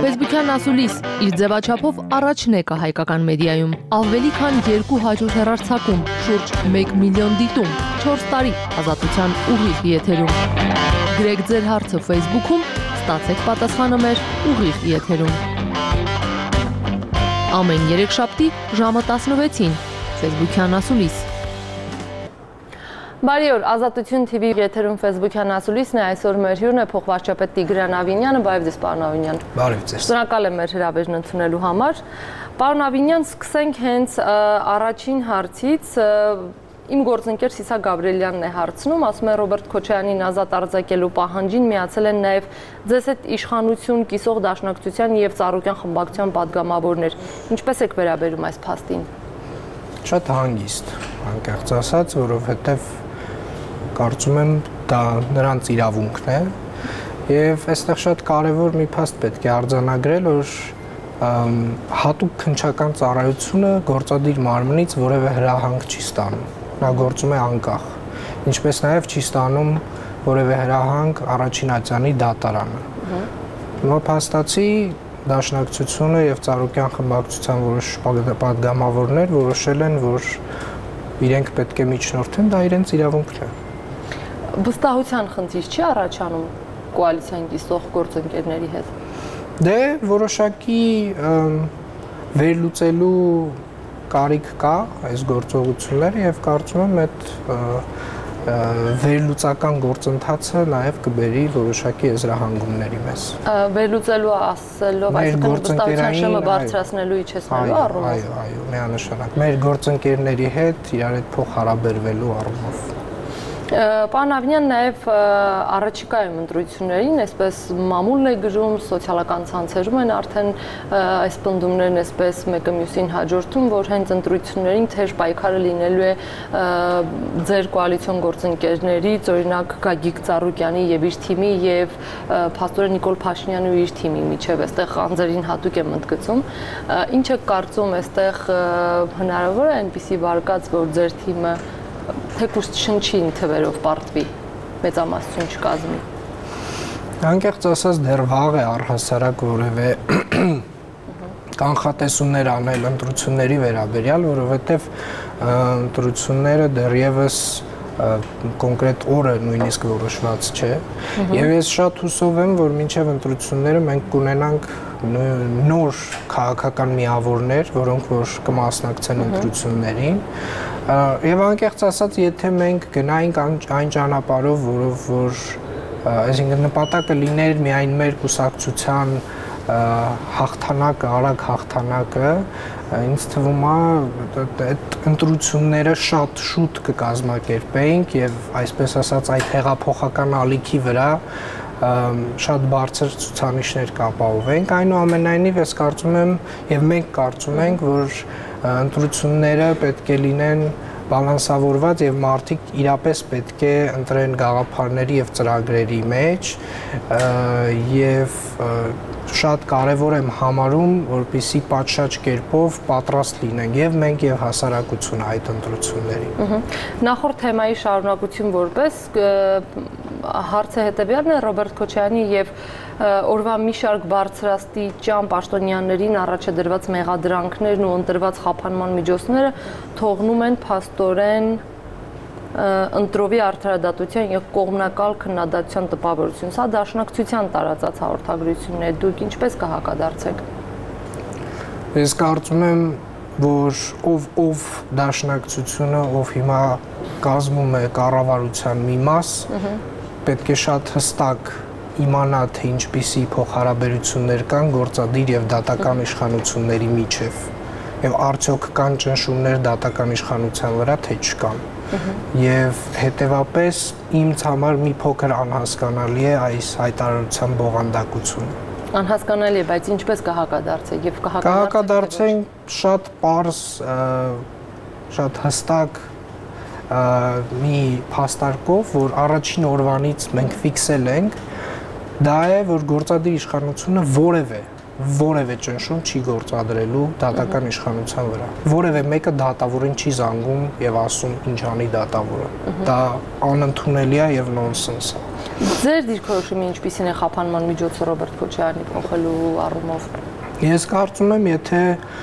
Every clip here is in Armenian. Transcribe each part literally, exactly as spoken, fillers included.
Facebook-յան ասուլիս իր ձևաչափով առաջն է կա հայկական մեդիայում։ Ավելի քան երկու հաջորդ հեռարձակում, շուրջ մեկ միլիոն դիտում, չորս տարի ազատության ուղիղ եթերում։ Գրեք ձեր հարցը Facebook-ում, ստացեք պատասխանը մեր ուղիղ եթերում։ Ամեն երեքշաբթի ժամը տասնվեցին, Facebook-յան ասուլիս։ Բարի օր, Ազատություն թիվի եթերում Facebook-յան ասուլիսն է, այսօր մեր հյուրն է փոխվարչապետ Տիգրան Ավինյանը, բարև ձեզ պարոն Ավինյան։ Բարև ձեզ։ Շնորհակալ եմ մեր հրավերն ընդունելու համար։ Պարոն Ավինյան, սկսենք հենց առաջին հարցից։ Իմ գործընկեր Սիսա Գաբրիելյանն է հարցնում, ասում է Ռոբերտ Քոչարյանին ազատ արձակելու պահանջին միացել են նաև ձեզ հետ իշխանություն կիսող դաշնակցության եւ Ծառուկյան խմբակցության падգամավորներ։ Ինչպես եք վերաբերում այս փաստին։ Շատ հանգիստ, անկեղծ ասած, որովհետեւ կարծում եմ դա նրանց իրավունքն է եւ այստեղ շատ կարեւոր մի փաստ պետք է արձանագրել, որ հատուկ քննչական ծառայությունը գործադիր մարմնից որևէ հրահանգ չի ստանում։ Նա գործում է անկախ, ինչպես նաեւ չի ստանում որևէ հրահանգ առաջին ատյանի դատարանը։ Հիմա փաստացի Դաշնակցությունը եւ Ծառուկյան խմբակցության որոշ падգամավորներ որոշել են, որ իրենք պետք է միջնորդեն, դա իրենց իրավունքն է։ Վստահության խնդիր չի առաջանում կոալիցիան կիսող գործընկերների հետ։ Դե որոշակի վերլուծելու կարիք կա այս գործողությունները եւ կարծում եմ այդ վերլուծական գործընթացը նաև կբերի որոշակի եզրահանգումների մեզ։ Վերլուծելու ասելով, այսինքն վստահության շեմը բարձրացնելու իջեցնելու առումով։ Այո, այո, միանշանակ։ Մեր գործընկերների հետ իրար հետ փոխհարաբերվելու առումով։ Պարոն Ավինյան, նաև առաջիկայում ընտրություններին, այսպես մամուլն է գրում, սոցիալական ցանցերում են արդեն այս պնդումներն այսպես մեկը մյուսին հաջորդում, որ հենց ընտրություններին թեժ պայքարը լինելու է ձեր կոալիցիոն գործընկերներից, օրինակ Գագիկ Ծառուկյանի եւ իր թիմի եւ փաստորեն Նիկոլ Փաշինյանի ու իր թիմի միջև, այստեղ անձերին հատուկ եմ ընդգծում։ Ինչ է կարծում, այստեղ հնարավոր է այնպիսի վարկած, որ ձեր թիմը թեկուզ շնչին թվերով պարտվի, մեծամասնություն չկազմի։ Անկեղծ ասած դեռ վաղ է առհասարակ որևէ կանխատեսումներ անել ընտրությունների վերաբերյալ, որովհետև ընտրությունները դեռևս կոնկրետ օրը նույնիսկ որոշված չէ, եւ ես շատ հուսով եմ, որ մինչեւ ընտրությունները մենք կունենանք նոր քաղաքական միավորներ, որոնք որ կմասնակցեն ընտրություններին, եւ անկեղծ ասած, եթե մենք գնայինք այն ճանապարհով, որով որ այսինքն նպատակը լիներ միայն մեր կուսակցության հաղթանակը, արագ հաղթանակը, ինձ թվում է այդ ընտրությունները շատ շուտ կկազմակերպեինք եւ այսպես ասած այդ հեղափոխական ալիքի վրա շատ բարձր ցուցանիշներ կապահովենք, այնուամենայնիվ ես կարծում եմ եւ մենք կարծում ենք, որ ընտրությունները պետք է լինեն բալանսավորված եւ մարդիկ իրապես պետք է ընտրեն գաղափարների եւ ծրագրերի մեջ եւ շատ կարեւոր եմ համարում, որպեսզի պատշաճ կերպով պատրաստ լինենք եւ մենք եւ հասարակությունը այդ ընտրություններին։ Նախորդ թեմայի շարունակություն որպես հարցը հետեւյալն է Ռոբերտ Քոչարյանի եւ օրվա մի շարք բարձրաստիճան պաշտոնյաներին առաջ է դրված մեղադրանքներն ու ընտրված խափանման միջոցները թողնում են փաստորեն ընտրովի արդարադատության եւ կողմնակալ քննադատության տպավորություն։ Սա դաշնակցության տարածած հաղորդագրությունն է։ Դուք ինչպես կհակադարձեք։ Ես կարծում եմ, որ ով ով դաշնակցությունը, ով հիմա կազմում է կառավարության մի մաս, պետք է շատ հստակ իմանա, թե ինչպիսի փոխհարաբերություններ կան գործադիր եւ դատական իշխանությունների միջև եւ արդյոք կան ճնշումներ դատական իշխանության վրա, թե չկան։ Եվ հետեւապես ինձ համար մի փոքր անհասկանալի է այս հայտարարության բովանդակությունը։ Անհասկանալի է, բայց ինչպես կհակադարձեք եւ կհակադարձենք շատ պարզ, շատ հստակ մի փաստարկով, որ առաջին օրվանից մենք ֆիքսել ենք, դա է, որ գործադիր իշխանությունը որևէ որևէ ճնշում չի գործադրելու դատական իշխանության վրա։ Որևէ մեկը դատավորին չի զանգում եւ ասում ինչ անի դատավորը։ Դա անընդունելի է եւ նոնսենս է։ Ձեր դիրքորոշումը ինչպիսին է խափանման միջոցը Ռոբերտ Քոչարյանի փոխելու առումով։ Ես կարծում եմ, եթե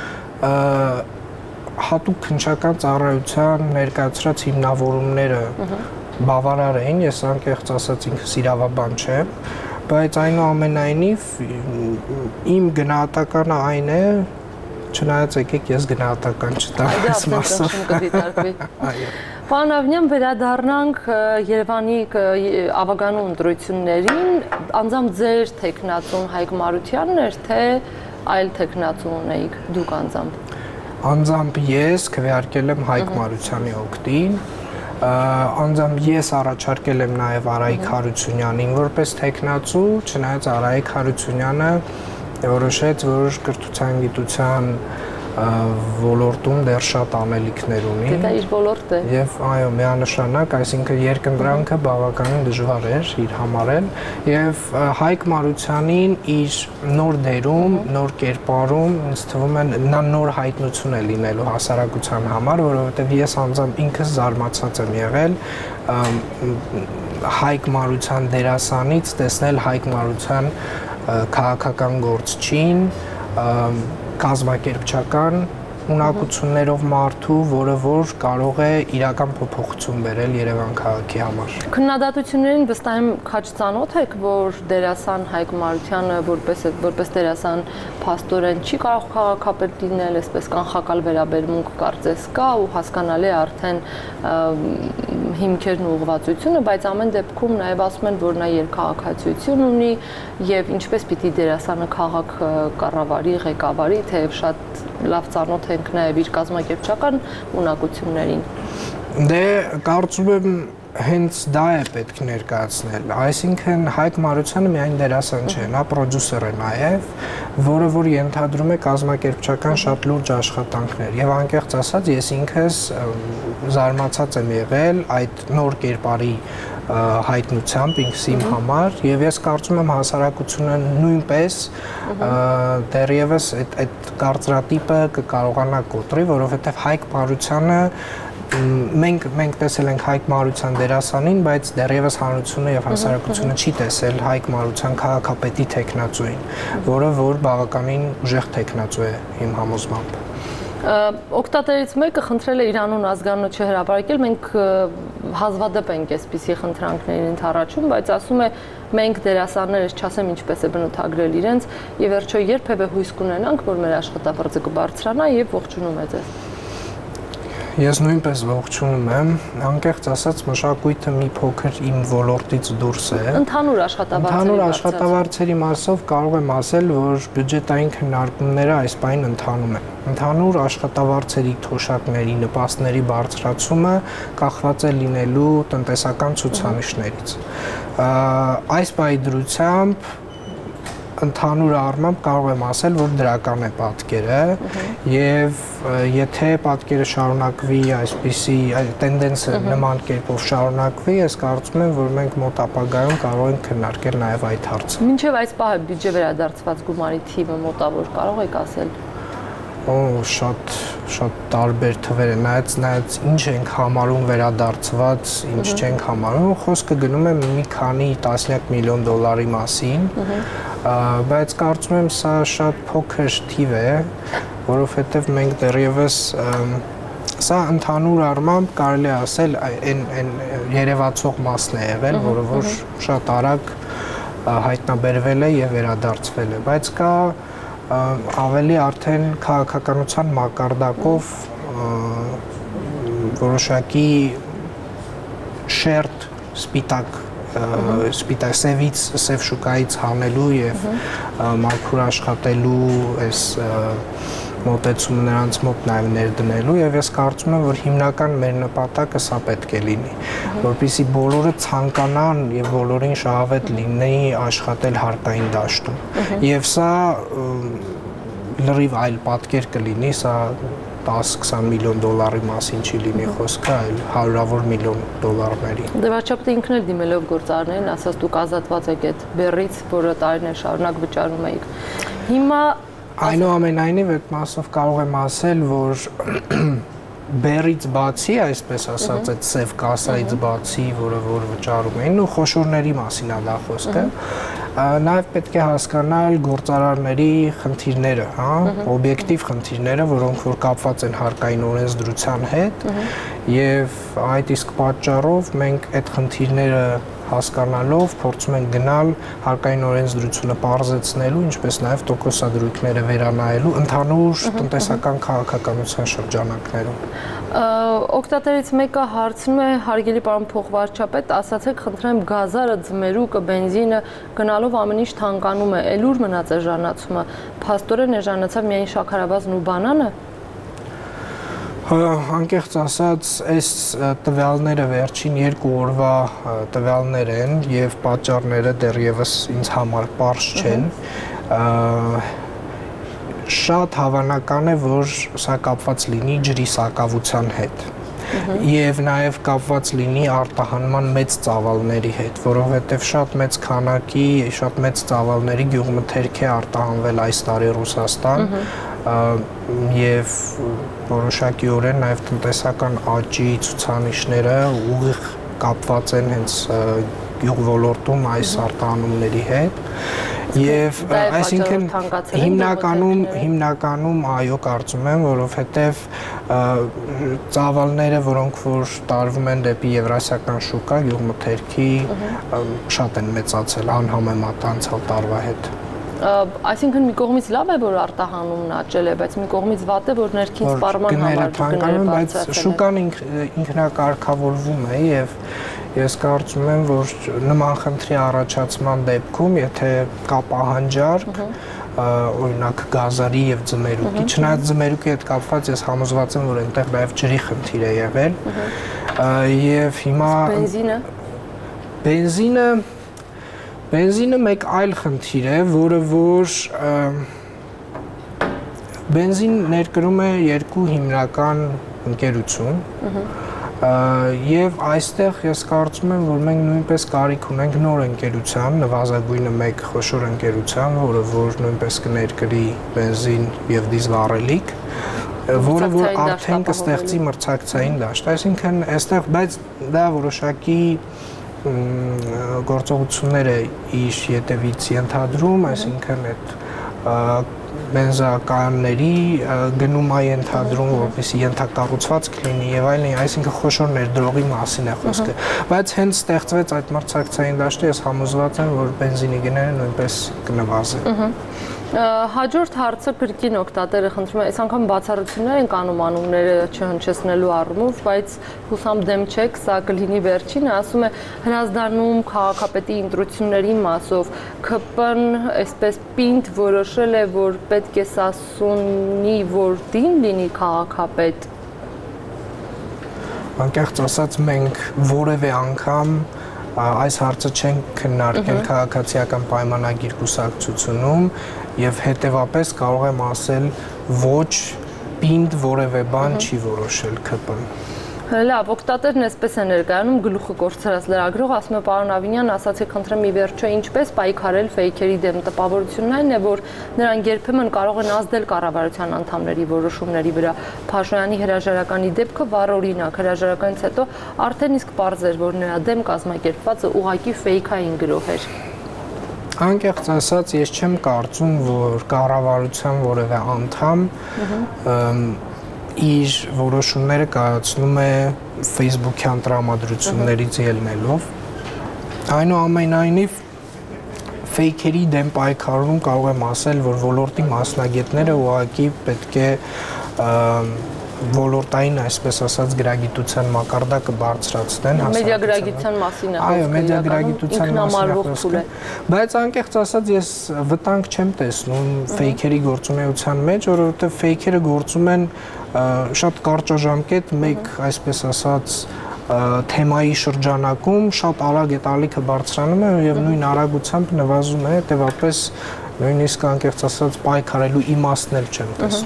հատուկ քննչական ծառայության ներկայացրած հիմնավորումները բավարար էին, ես անկեղծ ասած ինքս իրավաբան չեմ, բայց այնուամենայնիվ իմ գնահատականը այն է, չնայած եկեք ես գնահատական չտամ այս մասով։ Պարոն Ավնյան, վերադառնանք Երևանի ավագանու ընտրություններին, անձամբ ձեր թեկնածուն Հայկ Մարությանն էր, թե այլ թեկնածու ունեիք դուք անձամբ։ Անձամբ ես քվեարկել եմ Հայկ Մարությանի օգտին, անձամբ ես առաջարկել եմ նաև Արայիկ Հարությունյանին որպես թեկնածու, չնայած Արայիկ Հարությունյանը որոշեց, որ կրթության գիտության ոլորտում դեռ շատ անելիքներ ունի։ Դա իր ոլորտն է։ Եվ այո, միանշանակ, այսինքն երկընտրանքը բավականին դժվար էր իր համար էլ, եւ Հայկ Մարությանին իր նոր դերում, նոր կերպարում, ինձ թվում է նա նոր հայտնություն է լինելու հասարակության համար, որովհետեւ ես անձամբ ինքս զարմացած եմ եղել Հայկ Մարության դերասանից տեսնել Հայկ Մարության քաղաքական գործչին, կազմակերպչական ունակություններով մարդու, որը որ կարող է իրական փոփոխություն բերել Երևան քաղաքի համար։ Քննադատություններին վստահ եմ քաջ ծանոթ եք, որ դերասան Հայկ Մարությանը որպես որպես դերասան փաստորեն չի կարող քաղաքապետ լինել, այսպես կանխակալ վերաբերմունք կարծես կա ու հասկանալի է արդեն հիմքերն ու ուղղվածությունը, բայց ամեն դեպքում նաև ասում են, որ նա երկքաղաքացիություն ունի եւ ինչպես պիտի դերասանը քաղաք կառավարի, ղեկավարի, թեև շատ լավ ծանոթ ենք նաև իր կազմակերպչական ունակություններին։ Դե կարծում եմ հենց դա է պետք ներկայացնել, այսինքն Հայկ Մարությանը միայն դերասան չէ, նա պրոդյուսեր է նաև, որը որ ենթադրում է կազմակերպչական շատ լուրջ աշխատանքներ եւ անկեղծ ասած ես ինքս զարմացած եմ եղել այդ նոր կերպարի հայտնությամբ ինքս իմ համար եւ ես կարծում եմ հասարակությունը նույնպես դեռևս այդ այդ կարծրատիպը կկարողանա կոտրի, որովհետեւ Հայկ Մարությանը մենք մենք տեսել ենք Հայկ Մարության դերասանին, բայց դեռևս հանրությունը եւ հասարակությունը չի տեսել Հայկ Մարության քաղաքապետի թեկնածուին, որը որ բավականին ուժեղ թեկնածու է իմ համոզմամբ։ Օգտատերից մեկը խնդրել է իր անուն ազգանունը չհրապարակել, մենք հազվադեպ ենք այսպիսի խնդրանքներին ընդառաջում, բայց ասում է մենք դերասաններս չասեմ ինչպես է բնութագրել իրենց եւ վերջո երբևէ հույս կունենանք, որ մեր աշխատավարձը կբարձրանա եւ ողջունում է ձեզ։ Ես նույնպես ողջունում եմ, անկեղծ ասած մշակույթը մի փոքր իմ ոլորտից դուրս է։ Ընդհանուր աշխատավարձերի Ընդհանուր աշխատավարձերի մասով կարող եմ ասել, որ բյուջետային քննարկումները այս պայն ընթանում են։ Ընդհանուր աշխատավարձերի թոշակների նպաստների բարձրացումը կախված է լինելու տնտեսական ցուցանիշներից։ Այս պայդրությամբ ընդհանուր առմամբ կարող եմ ասել, որ դրական է պատկերը եւ եթե պատկերը շարունակվի այսպիսի տենդենսը նման կերպով շարունակվի, ես կարծում եմ, որ մենք մոտ ապագայում կարող ենք քննարկել նաեւ այդ հարցը։ Մինչեւ այս պահը բյուջե վերադարձված գումարի թիվը մոտավոր կարող եք ասել։ Օ, շատ շատ տարբեր թվեր են, նայած նայած ինչ ենք համարում վերադարձված, ինչ չենք համարում, խոսքը գնում է մի քանի տասնյակ միլիոն դոլարի մասին, բայց կարծում եմ սա շատ փոքր թիվ է, որովհետև մենք դեռևս սա ընդհանուր առմամբ կարելի է ասել այն այն երևացող մասն է եղել, որը որ շատ արագ հայտնաբերվել է եւ վերադարձվել է, բայց կա ավելի արդեն քաղաքականության մակարդակով որոշակի շերտ սպիտակ սպիտակ սևից սև շուկայից հանելու եւ մաքուր աշխատելու այս մոտեցումը նրանց մոտ նաև ներդնելու եւ ես կարծում եմ, որ հիմնական մեր նպատակը սա պետք է լինի, որպեսզի բոլորը ցանկանան եւ բոլորին շահավետ լինի աշխատել հարկային դաշտում։ Եվ սա լրիվ այլ պատկեր կլինի, սա տասը-քսան միլիոն դոլարի մասին չի լինի խոսքը, այլ հարյուրավոր միլիոն դոլարների։ Դե վարչապետը ինքն էլ դիմելով գործարներին ասաց դուք ազատված եք այդ բեռից, որը տարիներ շարունակ վճարում եք։ Հիմա Այնուամենայնիվ այդ մասով կարող եմ ասել, որ բերից բացի, այսպես ասած, այդ սև կասայից բացի, որը որ վճարում էին, ու խոշորների մասին է դա խոսքը, նաև պետք է հասկանալ գործարարների խնդիրները, հա, օբյեկտիվ խնդիրները, որոնք որ կապված են հարկային օրենսդրության հետ, եւ այդ իսկ պատճառով մենք այդ խնդիրները հասկանալով փորձում ենք գնալ հարկային օրենսդրությունը պարզեցնելու, ինչպես նաև տոկոսադրույքները վերանայելու ընդհանուր տնտեսական քաղաքականության շրջանակներում։ Օգտատերից մեկը հարցնում է, հարգելի պարոն փոխվարչապետ, ասացեք, խնդրեմ, գազարը, ձմերուկը, բենզինը գնալով ամեն ինչ թանկանում է, էլ ուր մնաց էժանացումը, փաստորեն էժանացավ միայն շաքարավազն ու բանանը։ Անկեղծ ասած, այս տվյալները վերջին երկու օրվա տվյալներ են եւ պատճառները դեռևս ինձ համար պարզ չեն։ Շատ հավանական է, որ սա կապված լինի ջրի սակավության հետ եւ նաեւ կապված լինի արտահանման մեծ ծավալների հետ, որովհետեւ շատ մեծ քանակի, շատ մեծ ծավալների գյուղմթերք է արտահանվել այս տարի Ռուսաստան եւ որոշակիորեն նաեւ տնտեսական աճի ցուցանիշները ուղիղ կապված են հենց գյուղ ոլորտում այս արտահանումների հետ եւ այսինքն հիմնականում հիմնականում այո կարծում եմ, որովհետեւ ծավալները, որոնք որ տարվում են դեպի եվրասիական շուկա, գյուղմթերքի շատ են մեծացել անհամեմատ անցյալ տարվա հետ։ Այսինքն մի կողմից լավ է, որ արտահանումն աճել է, բայց մի կողմից վատ է, որ ներքին սպառման համար գները բայց շուկան ինքնակարգավորվում է եւ ես կարծում եմ, որ նման խնդրի առաջացման դեպքում, եթե կա պահանջարկ, օրինակ գազարի եւ ձմերուկի, չնայած ձմերուկի հետ կապված ես համոզված եմ, որ այնտեղ նաեւ ջրի խնդիր է եղել եւ հիմա բենզինը բենզինը Բենզինը մեկ այլ խնդիր է, որը որ բենզին ներկրում է երկու հիմնական ընկերություն եւ այստեղ ես կարծում եմ, որ մենք նույնպես կարիք ունենք նոր ընկերության, նվազագույնը մեկ խոշոր ընկերության, որը որ նույնպես կներկրի բենզին եւ դիզել վառելիք, որը որ արդեն կստեղծի մրցակցային դաշտ, այսինքն այստեղ բայց դա որոշակի գործողությունները իր յետևից ենթադրում, այսինքն այդ բենզակայանների գնում է ենթադրում, որպեսզի ենթակառուցվածք լինի եւ այլն, այսինքն խոշոր ներդրողի մասին է խոսքը, բայց հենց ստեղծվեց այդ մրցակցային դաշտը, ես համոզված եմ, որ բենզինի գները նույնպես կնվազեն։ Հաջորդ հարցը կրկին օգտատերը խնդրում է, այս անգամ բացառություններ են կանում անունները չհնչեցնելու առումով, բայց հուսամ դեմ չեք, սա կլինի վերջինը, ասում է Հրազդանում քաղաքապետի ընտրությունների մասով K P-ն այսպես պինդ որոշել է, որ պետք է Սասունի որդին լինի քաղաքապետ։ Անկեղծ ասած մենք որևէ անգամ այս հարցը չենք քննարկել քաղաքացիական պայմանագիր կուսակցությունում եւ հետեւապես կարող եմ ասել ոչ պինդ որևէ բան չի որոշել K P-ն։ Լավ, օգտատերն այսպես է ներկայանում, գլուխը կորցրած լրագրող, ասում է պարոն Ավինյան, ասացեք խնդրեմ ի վերջո ինչպես պայքարել ֆեյքերի դեմ, տպավորությունն այն է, որ նրանք երբեմն կարող են ազդել կառավարության անդամների որոշումների վրա։ Փաշոյանի հրաժարականի դեպքը վառ օրինակ, հրաժարականից հետո արդեն իսկ պարզ էր, որ նրա դեմ կազմակերպվածը ուղղակի ֆեյքային գրոհ էր։ Անկեղծ ասած, ես չեմ կարծում, որ կառավարության որևէ անդամ իր որոշումները կայացնում է Facebook-յան տրամադրություններից ելնելով։ Այնուամենայնիվ ֆեյքերի դեմ պայքարում կարող եմ ասել, որ ոլորտի մասնագետները ուղղակի պետք է ոլորտային, այսպես ասած, գրագիտության մակարդակը բարձրացնեն մեդիագրագիտության մասին է խոսքը։ Այո, մեդիագրագիտության մասին է խոսքը։ Բայց անկեղծ ասած, ես վտանգ չեմ տեսնում ֆեյքերի գործունեության մեջ, որովհետև ֆեյքերը գործում են շատ կարճաժամկետ մեկ, այսպես ասած, թեմայի շրջանակում շատ արագ այդ ալիքը բարձրանում է եւ նույն արագությամբ նվազում է, հետեւապես նույնիսկ անկեղծ ասած պայքարելու իմաստն էլ չեմ տեսնում։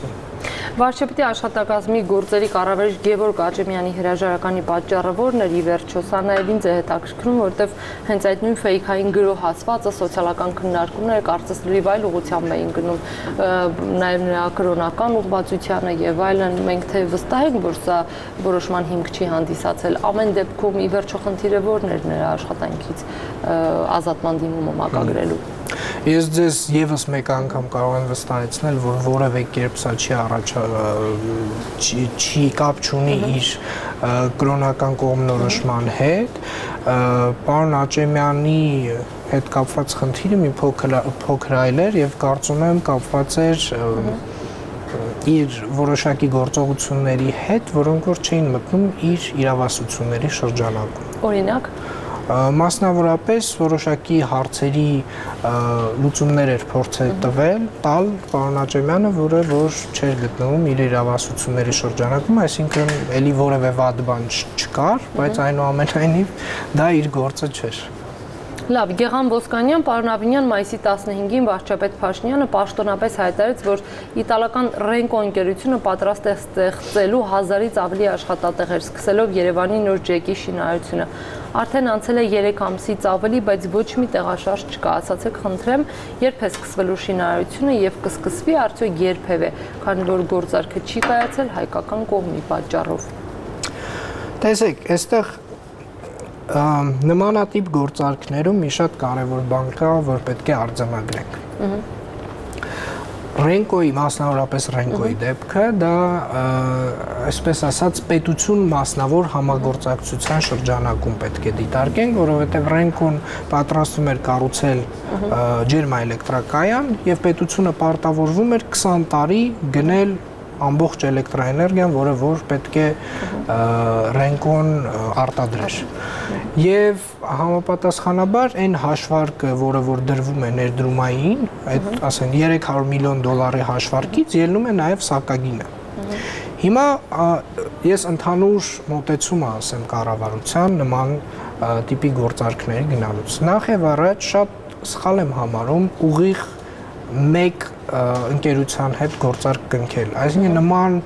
Վարչապետի աշխատակազմի գործերի կառավարիչ Գևորգ Աճեմյանի հրաժարականի պատճառը ո՞րն էր ի վերջո, սա նաև ինձ է հետաքրքրում, որովհետև հենց այդ նույն ֆեյքային գրո հասվածը սոցիալական քննարկումները կարծես լրիվ այլ ուղղությամբ էին գնում, նաև նրա կրոնական ուղղվածությանը եւ այլն, մենք թե վստահ ենք, որ սա որոշման հիմք չի հանդիսացել, ամեն դեպքում ի վերջո խնդիրը ո՞րն էր նրա աշխատանքից ազատման դիմումը մակագրելու։ Ես ձեզ եւս մեկ անգամ կարող եմ վստահեցնել, որ որևէ կերպ սա չի առաջ չի կապ չունի իր կրոնական կողմնորոշման հետ։ Պարոն Աճեմյանի հետ կապված խնդիրը մի փոքր փոքր այլ էր եւ կարծում եմ կապված էր իր որոշակի գործողությունների հետ, որոնք որ չէին մտնում իր իրավասությունների շրջանակում։ Օրինակ Մասնավորապես որոշակի հարցերի լուծումներ էր փորձել տվել, տալ պարոն Աճեմյանը, որը որ չէր գտնվում իր իրավասությունների շրջանակում, այսինքն էլի որևէ վատ բան չկար, բայց այնուամենայնիվ դա իր գործը չէր։ Լավ, Գեղամ Ոսկանյան, պարոն Աբինյան, մայիսի տասնհինգին վարչապետ Փաշինյանը պաշտոնապես հայտարարեց, որ իտալական Ռենկո ընկերությունը պատրաստ է ստեղծելու հազարից ավելի աշխատատեղեր, սկսելով Երևանի նոր ջեկի շինարարությունը։ Արդեն անցել է երեք ամսից ավելի, բայց ոչ մի տեղաշարժ չկա, ասացեք խնդրեմ, երբ է սկսվելու շինարարությունը եւ կսկսվի արդյոք երբևէ, քանի որ գործարքը չի կայացել հայկական կողմի պատճառով։ Տեսեք, այստեղ նմանատիպ գործարքներում մի շատ կարևոր բան կա, որ պետք է արձանագրենք։ Ռենկոյի, մասնավորապես Ռենկոյի դեպքը դա, այսպես ասած, պետություն մասնավոր համագործակցության շրջանակում պետք է դիտարկենք, որովհետև Ռենկոն պատրաստում էր կառուցել ջերմաէլեկտրակայան եւ պետությունը պարտավորվում էր քսան տարի գնել ամբողջ էլեկտրաէներգիան, որը որ պետք է Ռենկոն արտադրեր։ Եվ համապատասխանաբար այն հաշվարկը, որը որ դրվում է ներդրումային, այդ ասեն երեք հարյուր միլիոն դոլարի հաշվարկից ելնում է նաև սակագինը։ Հիմա ես ընդհանուր մոտեցումը ասեմ կառավարության նման տիպի գործարքների գնալուց։ Նախ եւ առաջ շատ սխալ եմ համարում ուղիղ մեկ ընկերության հետ գործարք կնքել, այսինքն նման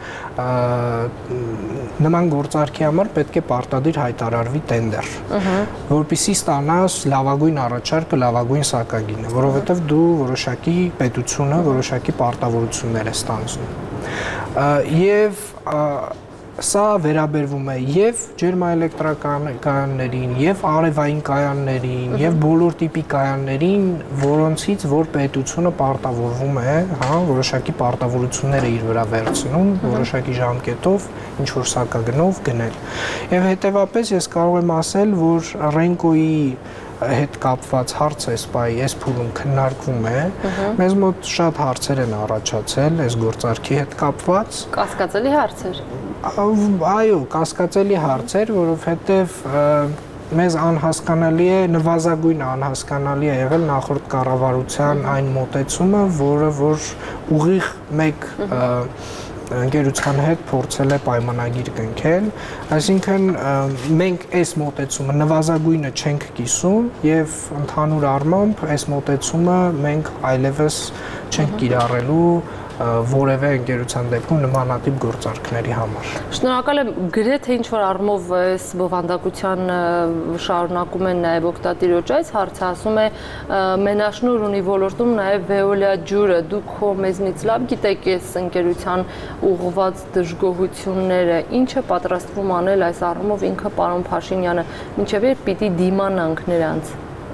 նման գործարքի համար պետք է պարտադիր հայտարարվի տենդեր, որպեսզի ստանաս լավագույն առաջարկը, լավագույն սակագինը, որովհետև դու որոշակի պետությունը որոշակի պարտավորություններ է ստանձնում։ Եվ սա վերաբերվում է եւ ջերմաէլեկտրակայաններին, եւ արևային կայաններին, եւ բոլոր տիպի կայաններին, որոնցից որ պետությունը պարտավորվում է, հա, որոշակի պարտավորություններ է իր վրա վերցնում, որոշակի ժամկետով, ինչ որ սակագնով գնել։ Եվ հետեւապես ես կարող եմ ասել, որ Ռենկոյի հետ կապված հարցը սպայի այս փուլում քննարկվում է, մեզ մոտ շատ հարցեր են առաջացել այս գործարքի հետ կապված։ Կասկածելի հարցեր։ Այո, կասկածելի հարցեր, որովհետև մեզ անհասկանալի է, նվազագույն անհասկանալի է եղել նախորդ կառավարության այն մոտեցումը, որը որ ուղիղ մեկ ընկերության հետ փորձել է պայմանագիր կնքել, այսինքն մենք այս մոտեցումը նվազագույնը չենք կիսում եւ ընդհանուր առմամբ այս մոտեցումը մենք այլևս չենք կիրառելու որևէ ընկերության դեպքում նմանատիպ գործարքների համար։ Շնորհակալ եմ, գրեթե ինչ որ առումով այս բովանդակության շարունակում են նաև օգտատիրոջ այս հարցը, ասում է մենաշնոր ունի ոլորտում նաև Veolia ջուրը, դուք հո մեզնից լավ գիտեք այս ընկերության ուղղված դժգոհությունները, ինչը պատրաստվում անել այս առումով ինքը պարոն Փաշինյանը, մինչև երբ պիտի դիմանանք նրանց։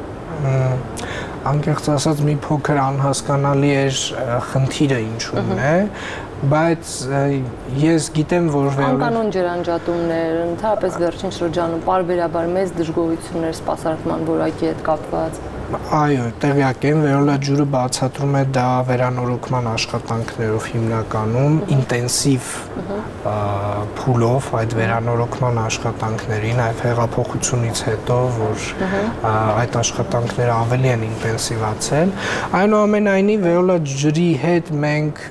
Անկեղծ ասած մի փոքր անհասկանալի էր խնդիրը ինչու՞մն է, բայց ես գիտեմ, որ անկանոն ջրանջատումներ, ընդհանրապես վերջին շրջանում պարբերաբար մեծ դժգոհություններ սպասարկման որակի հետ կապված։ Այո, տեղյակ եմ, Veolia ջուրը բացատրում է դա վերանորոգման աշխատանքներով հիմնականում ինտենսիվ փուլով այդ վերանորոգման աշխատանքների, նաև հեղափոխությունից հետո, որ այդ աշխատանքները ավելի են ինտենսիվացել։ Այնուամենայնիվ Veolia ջրի հետ մենք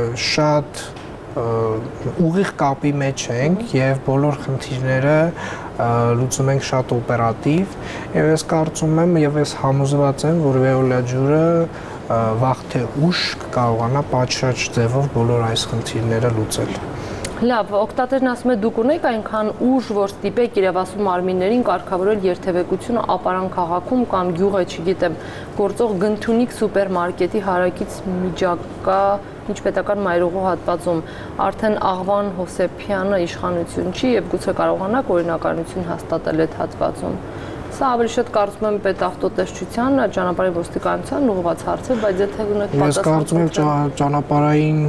շատ ուղիղ կապի մեջ ենք եւ բոլոր խնդիրները լուծում ենք շատ օպերատիվ եւ ես կարծում եմ եւ ես համոզված եմ, որ Veolia ջուրը վաղ թե ուշ կկարողանա պատշաճ ձևով բոլոր այս խնդիրները լուծել։ Լավ, օգտատերն ասում է դուք ունեք այնքան ուժ, որ ստիպեք իրավասու մարմիններին կարգավորել երթևեկությունը Ապարան քաղաքում կամ գյուղը, չգիտեմ, գործող Գնթունիք սուպերմարկետի հարակից միջակա միջպետական մայրուղու հատվածում, արդեն Աղվան Հովսեփյանը իշխանություն չի եւ գուցե կարողանաք օրինականություն հաստատել այդ հատվածում։ Սա ավելի շատ կարծում եմ պետավտոտեսչության, ճանապարհային ոստիկանության ուղղված հարց է, բայց եթե ունեք պատասխան։ Ես կարծում եմ ճանապարհային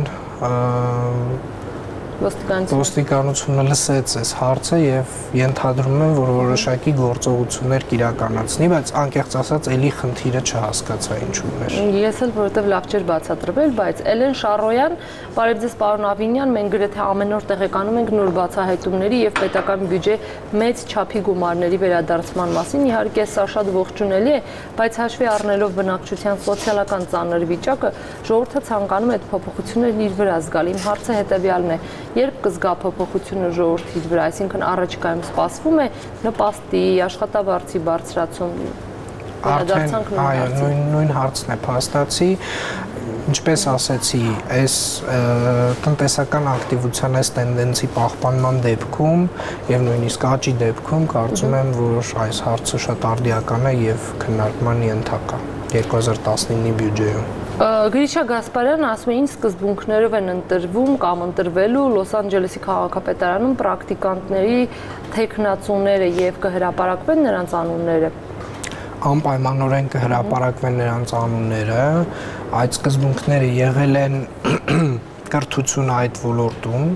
ոստիկանությունը լսեց այս հարցը եւ ենթադրում եմ, որ որոշակի գործողություններ կիրականացնի, բայց անկեղծ ասած էլի խնդիրը չհասկացա ինչու էր։ Ես էլ որովհետեւ լավ չէր բացատրվել, բայց Էլեն Շարոյան, բարև ձեզ պարոն Ավինյան, մենք գրեթե ամեն օր տեղեկանում ենք նոր բացահայտումների եւ պետական բյուջե մեծ չափի գումարների վերադարձման մասին։ Իհարկե սա շատ ողջունելի է, բայց հաշվի առնելով բնակչության սոցիալական ծանր վիճակը, ժողովուրդը ցանկանում է այդ փոփոխություններն իր վրա զգալ։ Իմ հարցը հետեւյալն է. երբ կզգա փոփոխությունը ժողովրդի վրա, այսինքն առաջիկայում սպասվում է նպաստի, աշխատավարձի բարձրացում։ Արդեն, այո, նույն նույն հարցն է փաստացի, ինչպես ասեցի, այս տնտեսական ակտիվության այս տենդենսի պահպանման դեպքում եւ նույնիսկ աճի դեպքում կարծում եմ, որ այս հարցը շատ արդիական է եւ քննարկման ենթակա երկու հազար տասնինի բյուջեում։ Գրիշա Գասպարյանը ասում է, ինչ սկզբունքներով են ընտրվում կամ ընտրվելու Լոս Անջելեսի քաղաքապետարանում պրակտիկանտների թեկնածուները եւ կհրապարակվեն նրանց անունները։ Անպայմանորեն կհրապարակվեն նրանց անունները, այդ սկզբունքները եղել են կրթությունը այդ ոլորտում,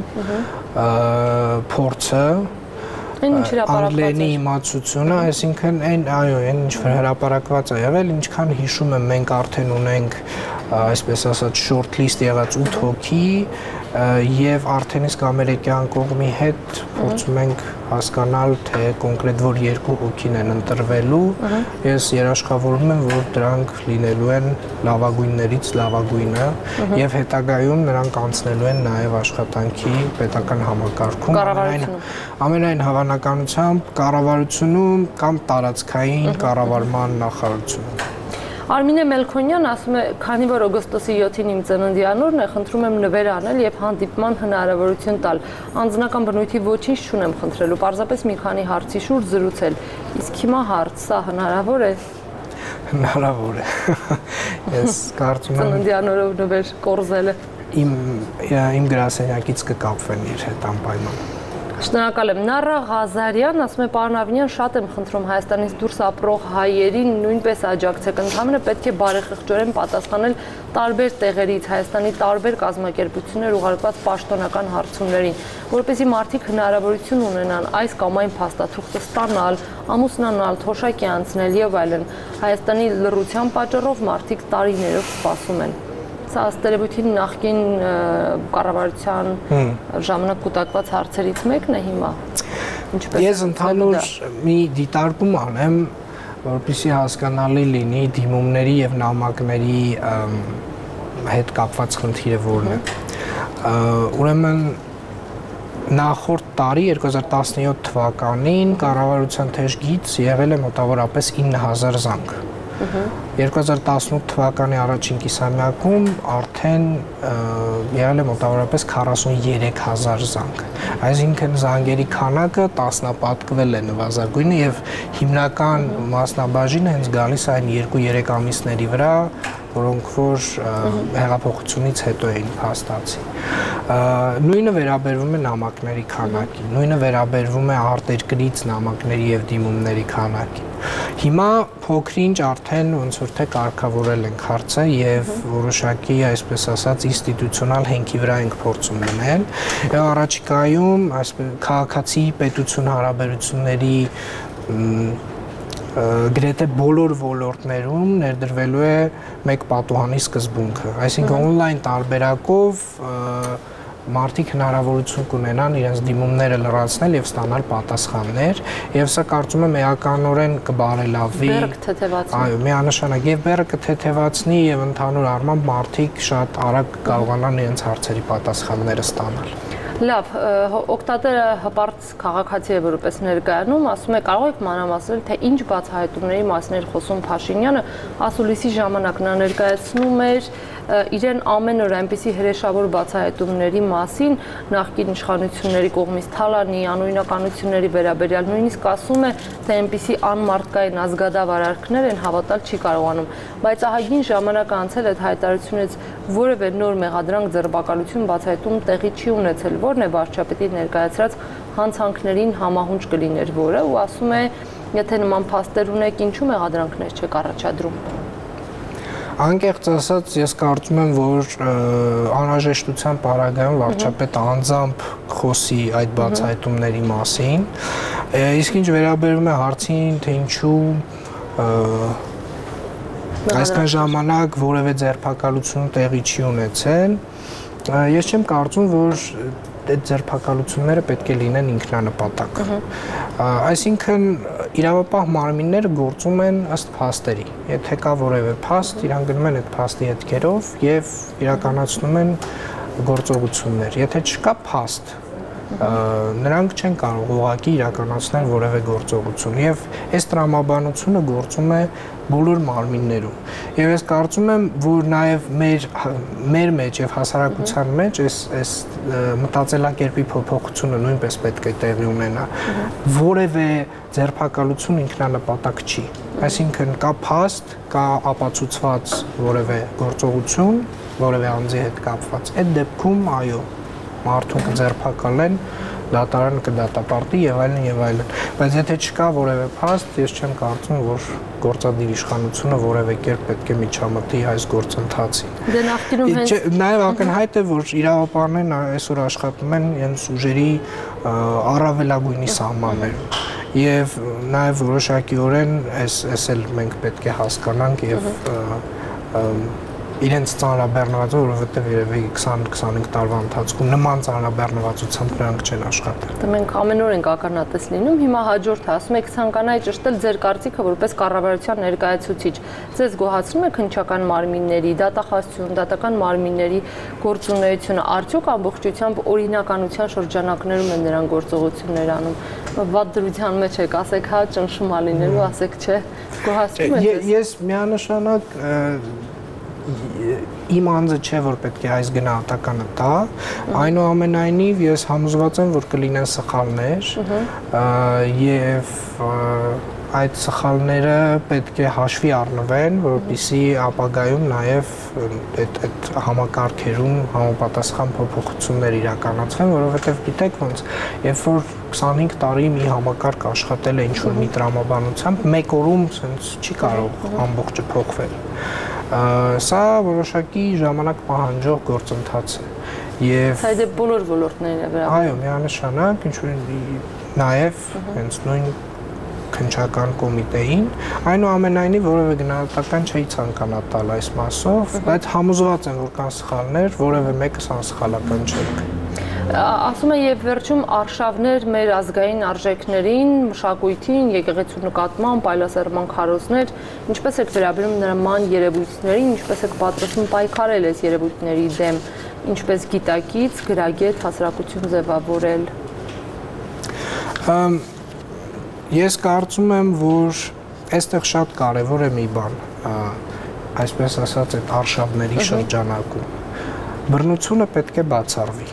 փորձը, անգլերենի իմացությունը, այսինքն այն, այո, այն ինչ որ հրապարակված է եղել, ինչքան հիշում եմ, մենք արդեն ունենք, այսպես ասած, short list եղած ութ հոգի եւ արդեն իսկ ամերիկյան կողմի հետ փորձում ենք հասկանալ, թե կոնկրետ որ երկու հոգին են ընտրվելու։ Ես երաշխավորում եմ, որ դրանք լինելու են լավագույններից լավագույնը եւ հետագայում նրանք անցնելու են նաեւ աշխատանքի պետական համակարգում, ամենայն հավանականությամբ կառավարությունում կամ տարածքային կառավարման նախարարությունում։ Արմինե Մելքոնյան ասում է, քանի որ օգոստոսի յոթին իմ ծննդյան օրն է, խնդրում եմ նվեր անել եւ հանդիպման հնարավորություն տալ։ Անձնական բնույթի ոչինչ չունեմ խնդրելու, պարզապես մի քանի հարցի շուրջ զրուցել։ Իսկ հիմա հարց, սա հնարավոր է։ Հնարավոր է։ Ես կարծում եմ ծննդյան օրով նվեր կորզելը։ Իմ իմ գրասենյակից կկապվեն իր հետ անպայման։ Շնորհակալ եմ։ Նառա Ղազարյան ասում է, պարոն Ավինյան, շատ եմ խնդրում Հայաստանից դուրս ապրող հայերին նույնպես աջակցեք, ընդհանրապես պետք է բարեխղճորեն պատասխանել տարբեր տեղերից Հայաստանի տարբեր կազմակերպություններ ուղարկված պաշտոնական հարցումներին, որպեսզի մարդիկ հնարավորություն ունենան այս կամ այն փաստաթուղթը ստանալ, ամուսնանալ, թոշակի անցնել եւ այլն։ Հայաստանի լռության պատճառով մարդիկ տարիներով սպասում են։ Սա ըստ նախկին կառավարության ժամանակ կուտակված հարցերից մեկն է հիմա։ Ես ընդհանուր մի դիտարկում անեմ, որպեսզի հասկանալի լինի դիմումների եւ նամակների հետ կապված խնդիրը որն է։ Ուրեմն նախորդ տարի երկու հազար տասնյոթ թվականին կառավարության թեժգից եղել է մոտավորապես ինը հազար զանգ։ երկու հազար տասնութ թվականի առաջին կիսամյակում արդեն եղել է մոտավորապես քառասուներեք հազար զանգ։ Այսինքն զանգերի քանակը տասնապատկվել է նվազագույնը եւ հիմնական մասնաբաժինը հենց գալիս է այն երկու-երեք ամիսների վրա, որոնք որ հեղափոխությունից հետո էին փաստացի։ Նույնը վերաբերվում է նամակների քանակին, նույնը վերաբերվում է արտերկրից նամակների եւ դիմումների քանակին։ Հիմա փոքրինչ արդեն ոնց որ թե կարգավորել ենք հարցը եւ որոշակի, այսպես ասած, ինստիտուցիոնալ հենքի վրա ենք փորձում մնել։ Եվ առաջիկայում այսպես քաղաքացի պետություն հարաբերությունների գրեթե բոլոր ոլորտներում ներդրվելու է մեկ պատուհանի սկզբունքը, այսինքն on-line տարբերակով մարդիկ հնարավորություն կունենան իրենց դիմումները լրացնել եւ ստանալ պատասխաններ, եւ սա կարծում եմ էականորեն կբարելավի, այո, միանշանակ եւ բեռը կթեթևացնի եւ ընդհանուր առմամբ մարդիկ շատ արագ կարողանան իրենց հարցերի պատասխանները ստանալ։ Լավ, օգտատերը հպարտ քաղաքացի է որպես ներկայանում, ասում է կարող եք մանրամասնել, թե ինչ բացահայտումների մասին էր խոսում Փաշինյանը, ասուլիսի ժամանակ նա ներկայացնում էր իրեն ամեն օր այնպիսի հրեշավոր բացահայտումների մասին նախկին իշխանությունների կողմից թալանի, անօրինականությունների վերաբերյալ, նույնիսկ ասում է, թե այնպիսի անմարդկային ազգադավ արարքներ են հավատալ չի կարողանում, բայց ահագին ժամանակ անցել այդ հայտարարությունից որևէ նոր մեղադրանք ձերբակալություն բացահայտում տեղի չի ունեցել, որն է վարչապետի ներկայացրած հանցանքներին համահունչ կլիներ, որը ու ասում է, եթե նման փաստեր ունեք, ինչու մեղադրանքներ չեք առաջադրում։ Անկեղծ ասած, ես կարծում եմ, որ անհրաժեշտության պարագայում վարչապետը անձամբ խոսի այդ բացահայտումների մասին, իսկ ինչ վերաբերում է հարցին, թե ինչու այսքան ժամանակ որևէ ձերբակալություն տեղի չի ունեցել, ես չեմ կարծում, որ այդ ձերբակալությունները պետք է լինեն ինքնանպատակ։ Այսինքն իրավապահ մարմինները գործում են ըստ փաստերի։ Եթե կա որևէ փաստ, իրան գնում են այդ փաստի հետքերով եւ իրականացնում են գործողություններ։ Եթե չկա փաստ, նրանք չեն կարող ուղղակի իրականացնել որևէ գործողություն եւ այս տրամաբանությունը գործում է բոլոր մարմիններում։ Եվ ես կարծում եմ, որ նաև մեր մեր մեջ եւ հասարակության մեջ այս այս մտածելակերպի փոփոխությունը նույնպես պետք է տեղի ունենա։ Որևէ ձերբակալություն ինքնանպատակ չի։ Այսինքն կա փաստ, կա ապացուցված որևէ գործողություն, որևէ անձի հետ կապված։ Այդ դեպքում այո, մարդուն կձերբակալեն, դատարանը կդատապարտի եւ այլն եւ այլն, բայց եթե չկա որևէ փաստ, ես չեմ կարծում, որ գործադիր իշխանությունը որևէ կերպ պետք է միջամտի այս գործընթացին։ Դե նախկինում հենց նաեւ ակնհայտ է, որ իրավապահներն այսօր աշխատում են իրենց ուժերի առավելագույնի սահմաններում եւ նաեւ որոշակիորեն այս այս էլ մենք պետք է հասկանանք եւ իրենց ծանրաբեռնվածը, որովհետև երևի քսան-քսանհինգ տարվա ընթացքում նման ծանրաբեռնվածությամբ նրանք չեն աշխատել։ Դե մենք ամեն օր ենք ականատես լինում, հիմա հաջորդը ասում եք ցանկանայի ճշտել ձեր կարծիքը որպես կառավարության ներկայացուցիչ։ Ձեզ գոհացնում է քննչական մարմինների, դատախազություն, դատական մարմինների գործունեությունը, արդյոք ամբողջությամբ օրինականության շրջանակներում են նրանք գործողություններ անում։ Վատ դրության մեջ եք, ասեք հա, ճնշում ա լինելու, ասեք չէ։ Գոհացնում եք։ Ես միանշանակ իմ անձը չէ, որ պետք է այս գնահատականը տա, այնուամենայնիվ ես համոզված եմ, որ կլինեն սխալներ եւ այդ սխալները պետք է հաշվի առնվեն, որպեսզի ապագայում նաեւ այդ այդ համակարգերում համապատասխան փոփոխություններ իրականացվեն, որովհետեւ գիտեք ոնց, երբ որ քսանհինգ տարի մի համակարգ աշխատել է ինչ-որ մի տրամաբանությամբ, մեկ օրում sense չի կարող ամբողջը փոխվել։ Սա որոշակի ժամանակ պահանջող գործընթաց է եւ Սա դե բոլոր ոլորտներն է վերաբերում։ Այո, միանշանակ, ինչ որ նաեւ հենց նույն քննչական կոմիտեին, այնուամենայնիվ որևէ գնահատական չի ցանկանա տալ այս մասով, բայց համոզված եմ, որ կան սխալներ, որևէ մեկը անսխալական չէ։ Ասում է եւ վերջում արշավներ մեր ազգային արժեքներին, մշակույթին, եկեղեցու նկատմամբ, այլասերման քարոզներ, ինչպես եք վերաբերում նման երևույթներին, ինչպես եք պատրաստվում պայքարել այս երևույթների դեմ, ինչպես գիտակից, գրագետ հասարակություն ձևավորել։ Ես կարծում եմ, որ այստեղ շատ կարևոր է մի բան, այսպես ասած, այդ արշավների շրջանակում։ Բռնությունը պետք է բացառվի։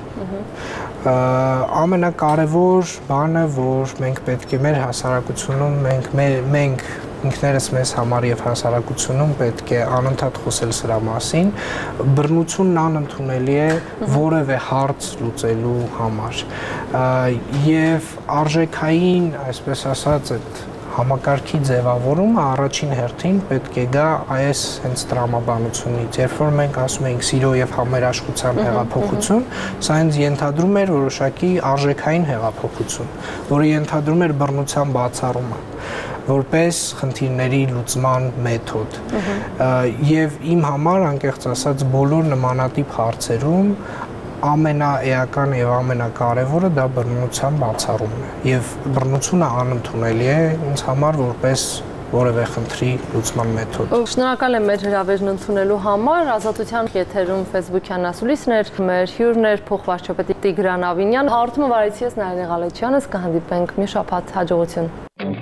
Ամենակարևոր բանը, որ մենք պետք է մեր հասարակությունում, մենք մենք ինքներս մեզ համար եւ հասարակությունում պետք է անընդհատ խոսել սրա մասին, բռնությունն անընդունելի է որևէ հարց լուծելու համար։ Եվ արժեքային, այսպես ասած, այդ համակարգի ձևավորումը առաջին հերթին պետք է գա այս հենց տրամաբանությունից, երբ որ մենք ասում ենք սիրո եւ համերաշխության հեղափոխություն, սա հենց ենթադրում էր որոշակի արժեքային հեղափոխություն, որը ենթադրում էր բռնության բացառումը որպես խնդիրների լուծման մեթոդ։ Եվ իմ համար, անկեղծ ասած, բոլոր նմանատիպ հարցերում ամենաէական եւ ամենակարևորը դա բռնության բացառումն է եւ բռնությունը անընդունելի է ինձ համար որպես որևէ խնդրի լուծման մեթոդ։ Շնորհակալ եմ մեր հրավերն ընդունելու համար։ Ազատության եթերում Facebook-յան ասուլիսներ, մեր հյուրն էր փոխվարչապետ Տիգրան Ավինյան։ Հաղորդումը վարեցի ես Նարինե Ղալեչյանս, կհանդիպենք մի շաբաթ, հաջողություն։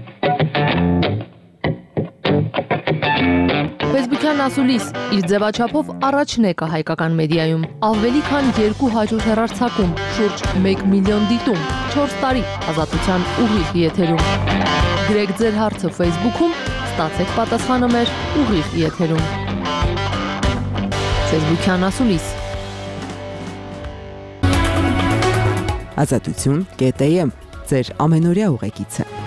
Facebook-յան ասուլիս իր ձևաչափով առաջն է կա հայկական մեդիայում։ Ավելի քան երկու հաջորդ հեռարձակում, շուրջ մեկ միլիոն դիտում, չորս տարի ազատության ուղիղ եթերում։ Գրեք ձեր հարցը Facebook-ում, ստացեք պատասխանը մեր ուղիղ եթերում։ Facebook-յան ասուլիս։ Ազատություն կետ էյ էմ, ձեր ամենօրյա ուղեկիցը։